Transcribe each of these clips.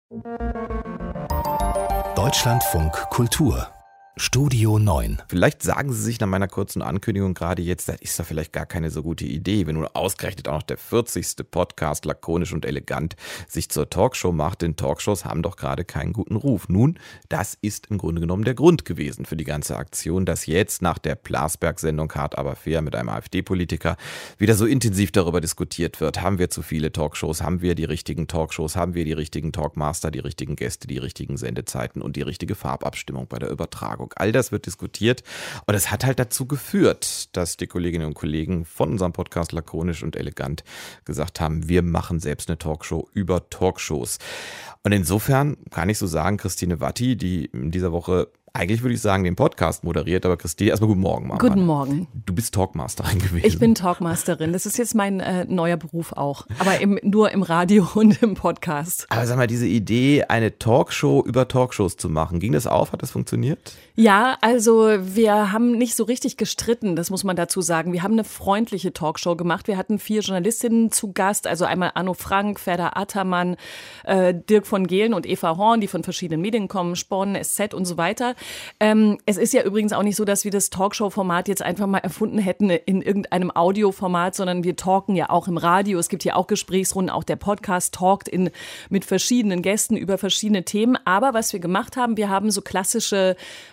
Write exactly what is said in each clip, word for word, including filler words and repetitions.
Deutschlandfunk Kultur Studio neun. Vielleicht sagen Sie sich nach meiner kurzen Ankündigung gerade jetzt, das ist doch vielleicht gar keine so gute Idee, wenn nun ausgerechnet auch noch der vierzigste Podcast lakonisch und elegant sich zur Talkshow macht, denn Talkshows haben doch gerade keinen guten Ruf. Nun, das ist im Grunde genommen der Grund gewesen für die ganze Aktion, dass jetzt nach der Plasberg-Sendung Hart aber fair mit einem AfD-Politiker wieder so intensiv darüber diskutiert wird. Haben wir zu viele Talkshows? Haben wir die richtigen Talkshows? Haben wir die richtigen Talkmaster, die richtigen Gäste, die richtigen Sendezeiten und die richtige Farbabstimmung bei der Übertragung? All das wird diskutiert und es hat halt dazu geführt, dass die Kolleginnen und Kollegen von unserem Podcast lakonisch und elegant gesagt haben, wir machen selbst eine Talkshow über Talkshows. Und insofern kann ich so sagen, Christine Watti, die in dieser Woche eigentlich würde ich sagen, den Podcast moderiert, aber Christine, erstmal guten Morgen. Mama. Guten Morgen. Du bist Talkmasterin gewesen. Ich bin Talkmasterin. Das ist jetzt mein äh, neuer Beruf auch. Aber im, nur im Radio und im Podcast. Aber sag mal, diese Idee, eine Talkshow über Talkshows zu machen, ging das auf? Hat das funktioniert? Ja, also wir haben nicht so richtig gestritten, das muss man dazu sagen. Wir haben eine freundliche Talkshow gemacht. Wir hatten vier Journalistinnen zu Gast, also einmal Anno Frank, Ferda Attermann, äh, Dirk von Gehlen und Eva Horn, die von verschiedenen Medien kommen, Sporn, S Z und so weiter. Ähm, es ist ja übrigens auch nicht so, dass wir das Talkshow-Format jetzt einfach mal erfunden hätten in irgendeinem Audioformat, sondern wir talken ja auch im Radio. Es gibt ja auch Gesprächsrunden, auch der Podcast talkt in, mit verschiedenen Gästen über verschiedene Themen. Aber was wir gemacht haben, wir haben so klassische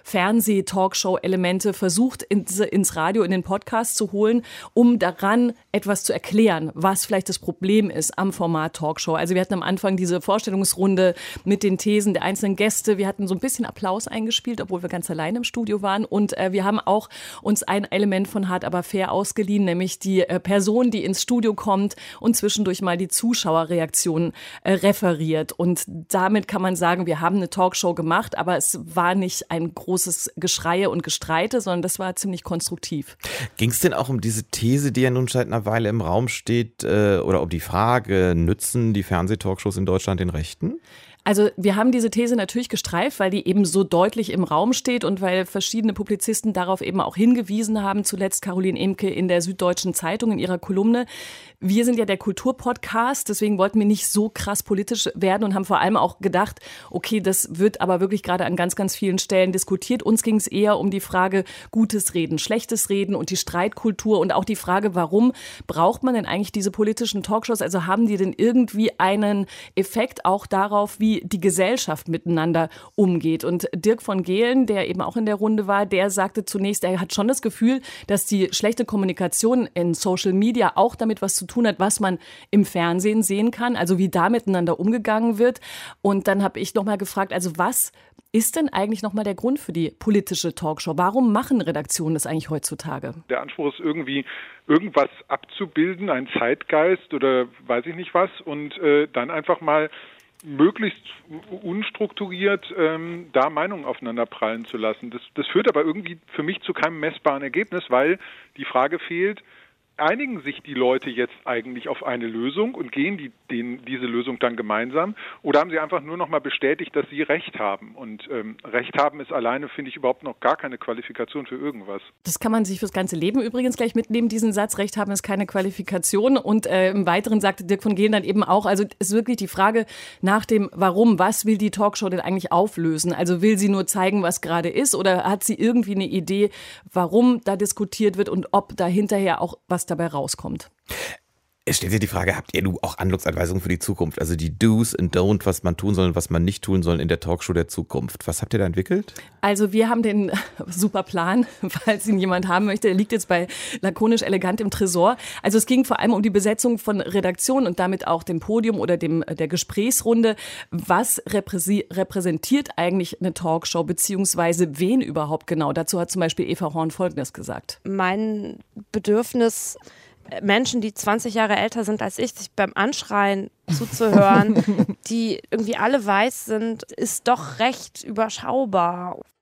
Fernseh-Talkshow-Elemente versucht ins, ins Radio, in den Podcast zu holen, um daran etwas zu erklären, was vielleicht das Problem ist am Format Talkshow. Also wir hatten am Anfang diese Vorstellungsrunde mit den Thesen der einzelnen Gäste. Wir hatten so ein bisschen Applaus eingespielt, obwohl wir ganz allein im Studio waren. Und äh, wir haben auch uns ein Element von Hart aber fair ausgeliehen, nämlich die äh, Person, die ins Studio kommt und zwischendurch mal die Zuschauerreaktionen äh, referiert. Und damit kann man sagen, wir haben eine Talkshow gemacht, aber es war nicht ein großes Geschreie und Gestreite, sondern das war ziemlich konstruktiv. Ging es denn auch um diese These, die ja nun seit einer Weile im Raum steht, äh, oder um die Frage, nützen die Fernsehtalkshows in Deutschland den Rechten? Also wir haben diese These natürlich gestreift, weil die eben so deutlich im Raum steht und weil verschiedene Publizisten darauf eben auch hingewiesen haben, zuletzt Caroline Emke in der Süddeutschen Zeitung in ihrer Kolumne. Wir sind ja der Kulturpodcast, deswegen wollten wir nicht so krass politisch werden und haben vor allem auch gedacht, okay, das wird aber wirklich gerade an ganz, ganz vielen Stellen diskutiert. Uns ging es eher um die Frage gutes Reden, schlechtes Reden und die Streitkultur und auch die Frage, warum braucht man denn eigentlich diese politischen Talkshows? Also haben die denn irgendwie einen Effekt auch darauf, wie die Gesellschaft miteinander umgeht? Und Dirk von Gehlen, der eben auch in der Runde war, der sagte zunächst, er hat schon das Gefühl, dass die schlechte Kommunikation in Social Media auch damit was zu tun hat, was man im Fernsehen sehen kann, also wie da miteinander umgegangen wird. Und dann habe ich nochmal gefragt, also was ist denn eigentlich nochmal der Grund für die politische Talkshow? Warum machen Redaktionen das eigentlich heutzutage? Der Anspruch ist irgendwie, irgendwas abzubilden, ein Zeitgeist oder weiß ich nicht was und äh, dann einfach mal möglichst unstrukturiert ähm, da Meinungen aufeinander prallen zu lassen. Das, das führt aber irgendwie für mich zu keinem messbaren Ergebnis, weil die Frage fehlt, einigen sich die Leute jetzt eigentlich auf eine Lösung und gehen die, den, diese Lösung dann gemeinsam oder haben sie einfach nur noch mal bestätigt, dass sie Recht haben? Und ähm, Recht haben ist alleine, finde ich, überhaupt noch gar keine Qualifikation für irgendwas. Das kann man sich fürs ganze Leben übrigens gleich mitnehmen, diesen Satz, Recht haben ist keine Qualifikation. Und äh, im Weiteren sagte Dirk von Gehlen dann eben auch, also ist wirklich die Frage nach dem Warum, was will die Talkshow denn eigentlich auflösen? Also will sie nur zeigen, was gerade ist oder hat sie irgendwie eine Idee, warum da diskutiert wird und ob da hinterher auch was dabei rauskommt? Es stellt sich die Frage, habt ihr du auch Handlungsanweisungen für die Zukunft? Also die Do's and Don't, was man tun soll und was man nicht tun soll in der Talkshow der Zukunft. Was habt ihr da entwickelt? Also wir haben den super Plan, falls ihn jemand haben möchte. Der liegt jetzt bei lakonisch elegant im Tresor. Also es ging vor allem um die Besetzung von Redaktionen und damit auch dem Podium oder dem der Gesprächsrunde. Was repräsi- repräsentiert eigentlich eine Talkshow, beziehungsweise wen überhaupt genau? Dazu hat zum Beispiel Eva Horn Folgendes gesagt. Mein Bedürfnis, Menschen, die zwanzig Jahre älter sind als ich, sich beim Anschreien zuzuhören, die irgendwie alle weiß sind, ist doch recht überschaubar.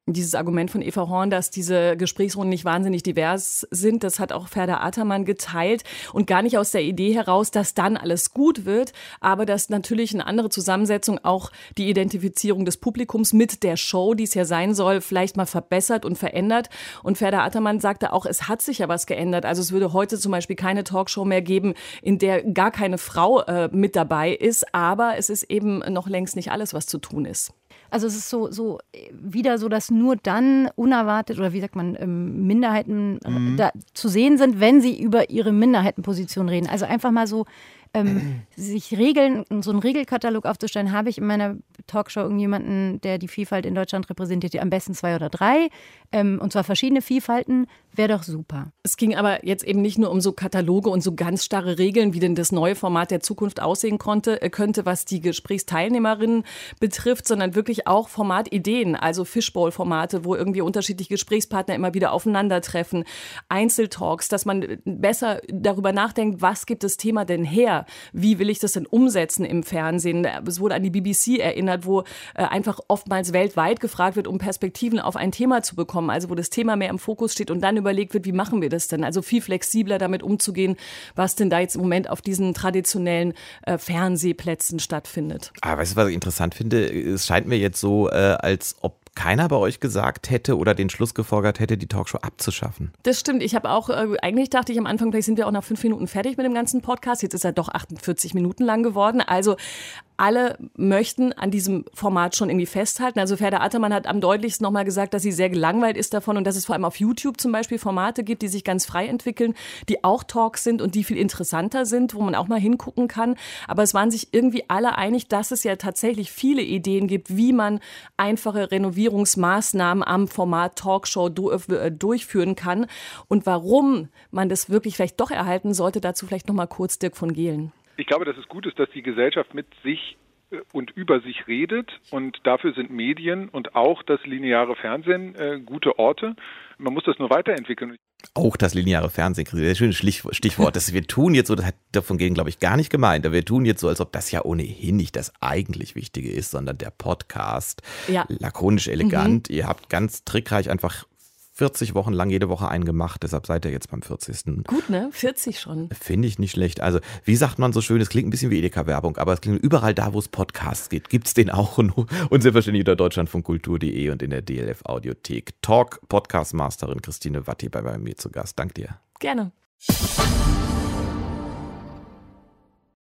Dieses Argument von Eva Horn, dass diese Gesprächsrunden nicht wahnsinnig divers sind, das hat auch Ferda Ataman geteilt und gar nicht aus der Idee heraus, dass dann alles gut wird, aber dass natürlich eine andere Zusammensetzung auch die Identifizierung des Publikums mit der Show, die es ja sein soll, vielleicht mal verbessert und verändert. Und Ferda Ataman sagte auch, es hat sich ja was geändert. Also es würde heute zum Beispiel keine Talkshow mehr geben, in der gar keine Frau äh, mit dabei ist, aber es ist eben noch längst nicht alles, was zu tun ist. Also es ist so, so wieder so, dass nur dann unerwartet oder wie sagt man, ähm, Minderheiten mhm. da zu sehen sind, wenn sie über ihre Minderheitenposition reden. Also einfach mal so ähm, sich Regeln, so einen Regelkatalog aufzustellen, habe ich in meiner Talkshow irgendjemanden, der die Vielfalt in Deutschland repräsentiert, am besten zwei oder drei, ähm, und zwar verschiedene Vielfalten, wäre doch super. Es ging aber jetzt eben nicht nur um so Kataloge und so ganz starre Regeln, wie denn das neue Format der Zukunft aussehen konnte, könnte, was die Gesprächsteilnehmerinnen betrifft, sondern wirklich auch Formatideen, also Fishbowl-Formate, wo irgendwie unterschiedliche Gesprächspartner immer wieder aufeinandertreffen, Einzeltalks, dass man besser darüber nachdenkt, was gibt das Thema denn her? Wie will ich das denn umsetzen im Fernsehen? Es wurde an die B B C erinnert, wo äh, einfach oftmals weltweit gefragt wird, um Perspektiven auf ein Thema zu bekommen. Also wo das Thema mehr im Fokus steht und dann überlegt wird, wie machen wir das denn? Also viel flexibler damit umzugehen, was denn da jetzt im Moment auf diesen traditionellen äh, Fernsehplätzen stattfindet. Aber weißt du, was ich interessant finde? Es scheint mir jetzt so, äh, als ob keiner bei euch gesagt hätte oder den Schluss gefolgert hätte, die Talkshow abzuschaffen. Das stimmt. Ich habe auch, äh, eigentlich dachte ich am Anfang, vielleicht sind wir auch nach fünf Minuten fertig mit dem ganzen Podcast. Jetzt ist er doch achtundvierzig Minuten lang geworden. Also alle möchten an diesem Format schon irgendwie festhalten. Also Ferda Ataman hat am deutlichsten nochmal gesagt, dass sie sehr gelangweilt ist davon und dass es vor allem auf YouTube zum Beispiel Formate gibt, die sich ganz frei entwickeln, die auch Talks sind und die viel interessanter sind, wo man auch mal hingucken kann. Aber es waren sich irgendwie alle einig, dass es ja tatsächlich viele Ideen gibt, wie man einfache Renovierungsmaßnahmen am Format Talkshow durchführen kann. Und warum man das wirklich vielleicht doch erhalten sollte, dazu vielleicht nochmal kurz Dirk von Gehlen. Ich glaube, dass es gut ist, dass die Gesellschaft mit sich und über sich redet und dafür sind Medien und auch das lineare Fernsehen äh, gute Orte. Man muss das nur weiterentwickeln. Auch das lineare Fernsehen, sehr schönes Stichwort. Das wir tun jetzt so, das hat davon gehen, glaube ich, gar nicht gemeint. Wir tun jetzt so, als ob das ja ohnehin nicht das eigentlich Wichtige ist, sondern der Podcast. Ja. Lakonisch elegant. Mhm. Ihr habt ganz trickreich einfach vierzig Wochen lang jede Woche einen gemacht, deshalb seid ihr jetzt beim vierzigsten Gut, ne? vierzig schon. Finde ich nicht schlecht. Also, wie sagt man so schön, es klingt ein bisschen wie Edeka-Werbung, aber es klingt überall da, wo es Podcasts gibt, gibt es den auch und selbstverständlich unter deutschlandfunkkultur punkt de und in der D L F-Audiothek. Talk, Podcast-Masterin Christine Watti bei, bei mir zu Gast. Dank dir. Gerne.